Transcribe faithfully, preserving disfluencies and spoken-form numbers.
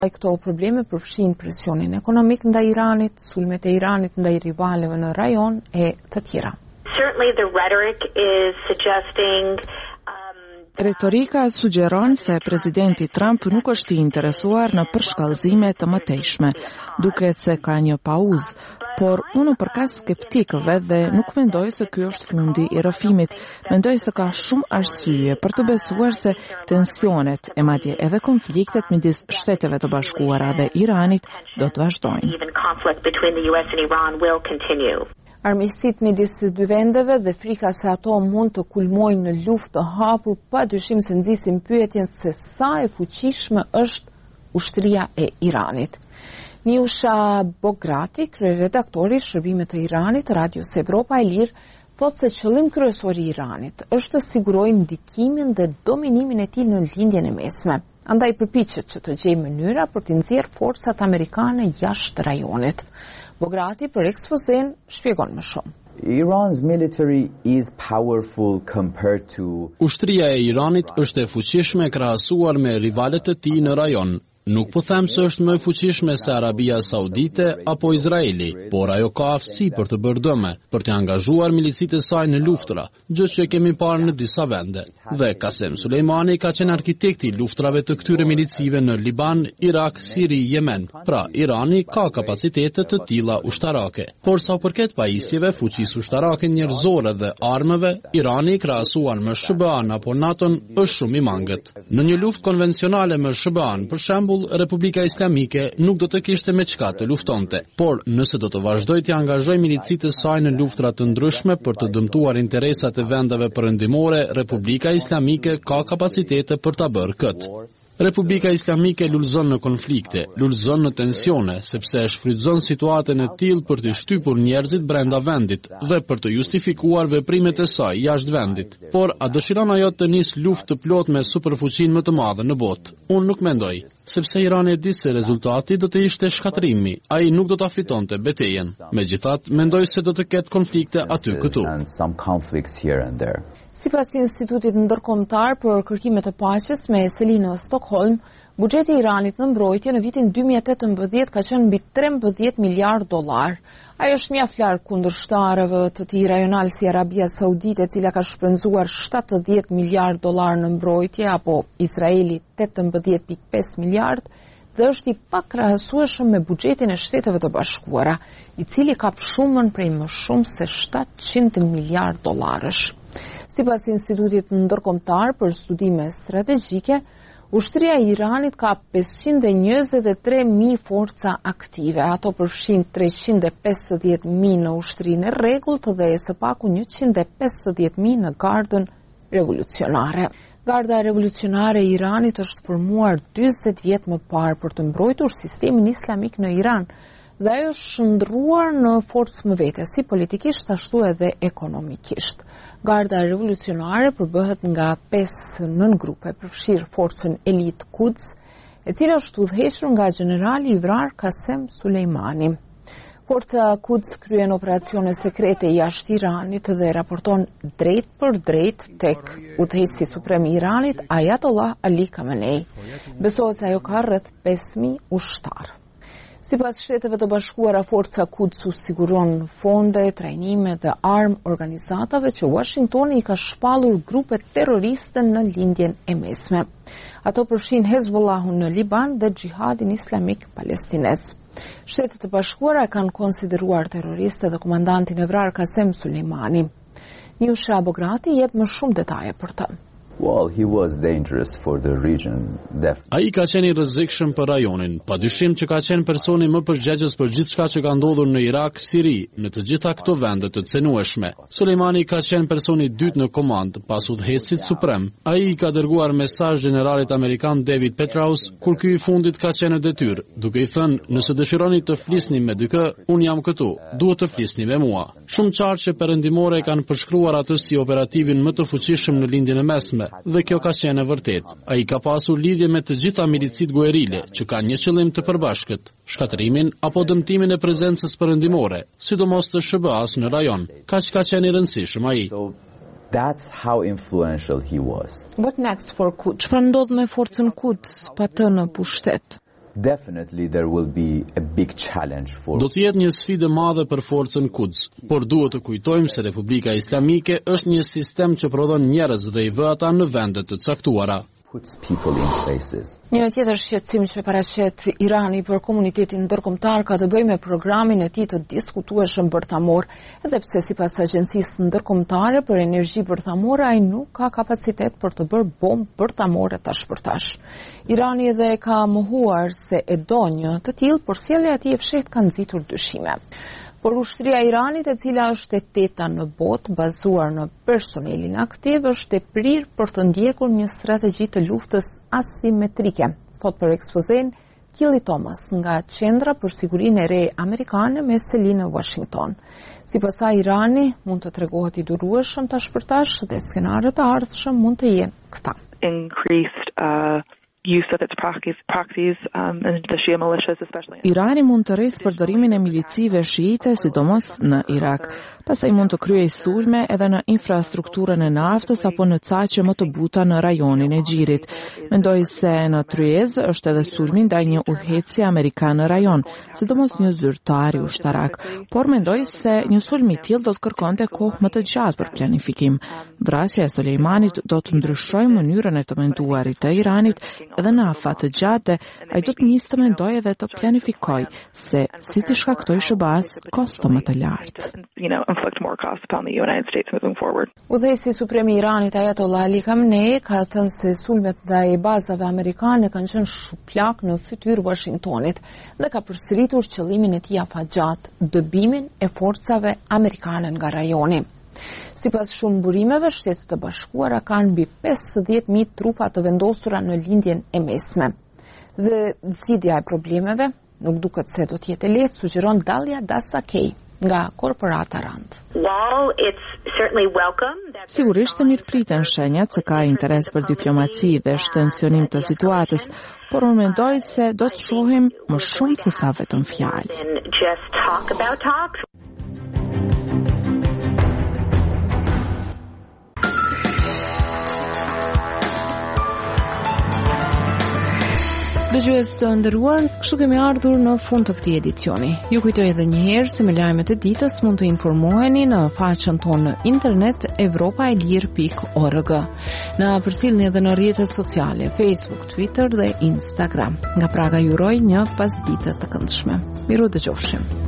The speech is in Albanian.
Këto probleme përfshin presionin ekonomik ndaj Iranit, sulmet e Iranit ndaj rivaleve në rajon e të tjera. Certainly the rhetoric is suggesting Retorika sugjeron se presidenti Trump nuk është i interesuar në përshkallëzime të mëtejshme, duket se ka një pauzë, por unë përkas skeptikëve dhe nuk mendoj se ky është fundi i rrëfimit. Mendoj se ka shumë arsye për të besuar se tensionet e madje edhe konfliktet midis Shteteve të Bashkuara dhe Iranit do të vazhdojnë. Armiqësitë midis së dy vendeve dhe frika se ato mund të kulmojnë në luftë të hapur padyshim se nxisin pyetjen se sa e fuqishme është ushtria e Iranit. Niusha Bograti, kryeredaktori i shërbimit të Iranit, Radios Evropa e Lirë, thotë se qëllim kryesor i Iranit është të sigurojë ndikimin dhe dominimin e tij në lindjen e mesme. Andaj përpiqet që të gjejë mënyra për të nxjerrë forcat amerikane jashtë rajonit. Bograti për ekspozen shpjegon më shumë. Iran's military is powerful compared to Ushtria e Iranit është e fuqishme krahasuar me rivalet e tij në rajon. Nuk po them se është më e fuqishme se Arabia Saudite apo Izraeli, por ajo ka aftësi për të bërë dëme, për të angazhuar milicit e saj në luftra, gjë që kemi parë në disa vende. Dhe Qasem Soleimani ka qenë arkitekti i luftrave të këtyre milicive në Liban, Irak, Siri, Yemen. Pra, Irani ka kapacitete të tilla ushtarake. Por sa përket pajisjeve, fuqisë ushtarake njerëzore dhe armëve, Irani krahasuar me S B A-n apo NATO-n është shumë i mangët. Në një luftë konvencionale me S B A-n, për shembull, Republika Islamike nuk do të kishte me çka të luftonte, por nëse do të vazhdojë të angazhojë milicit e saj në luftra të ndryshme për të dëmtuar interesat e vendeve perëndimore, Republika Islamike ka kapacitete për ta bërë këtë. Republika Islamike lulëzon në konflikte, lulëzon në tensione, sepse e shfrytëzon situatën e tillë për të shtypur njerëzit brenda vendit dhe për të justifikuar veprimet e saj jashtë vendit. Por a dëshiron ajo të nisë luftë të plotë me superfuqinë më të madhe në botë? Unë nuk mendoj, sepse Irani e di se rezultati do të ishte shkatërimi, ai nuk do ta fitonte betejën. Megjithatë, mendoj se do të ketë konflikte aty këtu. Sipas Institutit Ndërkombëtar për Kërkime të Paqes me selinë në Stockholm, buxheti i Iranit në mbrojtje në vitin dy mijë e tetëmbëdhjetë ka qenë mbi trembëdhjetë miliardë dollar. Ai është mjaft larg kundërshtarëve të tij rajonal si Arabia Saudite, e cila ka shpenzuar shtatëdhjetë miliardë dollar në mbrojtje, apo Izraeli tetëmbëdhjetë pikë pesë miliardë, dhe është i pakrahasueshëm me buxhetin e Shteteve të Bashkuara, i cili ka shumën prej më shumë se shtatëqind miliardë dollarësh. Sipas Institutit Ndërkombëtar për Studime Strategjike, ushtria e Iranit ka pesëqind e njëzet e tre mijë forca aktive. Ato përfshin treqind e pesëdhjetë mijë në ushtrinë e rregullt dhe së paku njëqind e pesëdhjetë mijë në gardën revolucionare. Garda revolucionare e Iranit është formuar dyzet vjet më parë për të mbrojtur sistemin islamik në Iran dhe ajo është shndruar në forcë më vete, si politikisht ashtu edhe ekonomikisht. Garda revolucionare përbëhet nga pesë nëngrupe, përfshirë forcën Elit Quds, e cila është udhëhequr nga generali i vrar Qasem Soleimani. Forca Quds kryen operacione sekrete jashtë Iranit dhe raporton drejt për drejt tek udhëheqësi suprem i Iranit, Ayatollah Ali Khamenei. Besohet se ajo ka rreth pesë mijë ushtarë. Sipas Shteteve të Bashkuara, forca Quds siguron fonde, trajnime dhe armë organizatave që Washingtoni i ka shpallur grupe terroriste në lindjen e mesme. Ato përfshin Hezbollahun në Liban dhe Xhihadin Islamik Palestinez. Shtetet e Bashkuara kanë konsideruar terroriste dhe komandantin e vrar Qasem Soleimani. Niusha Bograti jep më shumë detaje për të. Well, he was dangerous for the region. Ai ka qenë i rrezikshëm për rajonin, padyshim që ka qenë personi më përgjegjës për gjithçka që ka ndodhur në Irak, Siri, në të gjitha këto vende të cenueshme. Soleimani ka qenë personi i dytë në komandë pas udhëheqësit suprem. Ai ka dërguar mesazh generalit amerikan David Petraeus kur ky i fundit ka qenë në detyrë, duke i thënë, nëse dëshironi të flisni me dikë, un jam këtu, duhet të flisni me mua. Shumë qarqe perëndimore kanë përshkruar atë si operativin më të fuqishëm në lindjen e mesme. Dhe kjo ka qenë e vërtet. Ai ka pasur lidhje me të gjitha milicit guerile, që kanë një qëllim të përbashkët, shkatërimin apo dëmtimin e prezencës perëndimore, sidomos të S B A-s në rajon. Kaq ka qenë i rëndësishëm ai. So that's how influential he was. What next for Quds? Çfarë ndodh me forcën Quds pa të në pushtet? definitely there will be a big challenge for. Do të jetë një sfidë e madhe për forcën Quds, por duhet të kujtojmë se Republika Islamike është një sistem që prodhon njerëz dhe i vë ata në vende të caktuara. Puts people in places. Një tjetër shqetësim që paraqet Irani për komunitetin ndërkombëtar ka të bëjë me programin e tij të diskutueshëm bërthamor, edhe pse sipas agjencisë ndërkombëtare për energji bërthamore ai nuk ka kapacitet për të bërë bombë bërthamore tash për tash. Irani edhe ka mohuar se e do një të tillë, por sjellja e tij e fshehtë ka nxitur dyshime. Por ushtria e Iranit, e cila është e teta në botë, bazuar në personelin aktiv, është e prirë për të ndjekur një strategji të luftës asimetrike, thot për ekspozen Killy Thomas nga Qendra për Sigurinë e Re Amerikane me seli në Washington. Sipas saj, Irani mund të tregohet i durueshëm tash për tash dhe skenarët e ardhshëm mund të jenë këta. Increased uh... use of its proxies um, and the Shia militias especially. Irani mund të rrisë përdorimin e milicive shiite, sidomos në Irak. Pastaj mund të kryejë sulme edhe në infrastrukturën e naftës apo në caqe më të buta në rajonin e Xhirit. Mendoj se në Tryez është edhe sulmi ndaj një udhëheci amerikan në rajon, sidomos një zyrtar ushtarak, por mendoj se një sulm i tillë do të kërkonte kohë më të gjatë për planifikim. Vrasja e Sulejmanit do të ndryshojë mënyrën e të menduarit të Iranit edhe në afat të gjatë, ai do të nisë të mendoj edhe të planifikoj se si të shkaktoj shëbaz kosto më të lartë. Udhëheci suprem i Iranit Ayatollah Ali Khamenei ka thënë se sulmet ndaj bazave amerikane kanë qenë shuplak në fytyrë Washingtonit dhe ka përsëritur qëllimin e tij afatgjat, dëbimin e forcave amerikane nga rajoni. Sipas shumë burimeve, Shtetet e Bashkuara kanë mbi pesëdhjetë mijë trupa të vendosura në lindjen e mesme. Dhe zgjidhja e problemeve nuk duket se do të jetë e lehtë, sugjeron Dalia Dasakej nga korporata Rand. Sigurisht e mirëpriten shenjat se ka interes për diplomaci dhe shtensionim të situatës, por unë mendoj se do të shohim më shumë se sa vetëm fjalë. Dëgjues të nderuar, kështu kemi ardhur në fund të këtij edicioni. Ju kujtoj edhe një herë se me lajmet e ditës mund të informoheni në faqen tonë në internet evropaelir pikë org. Na përcjellni edhe në rrjetet sociale, Facebook, Twitter dhe Instagram. Nga Praga ju uroj një pasditë të këndshme. Miru dëgjofshim.